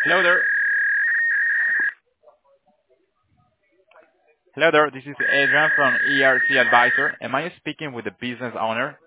Hello there. Hello there. This is Adrian from ERC Advisor. Am I speaking with the business owner?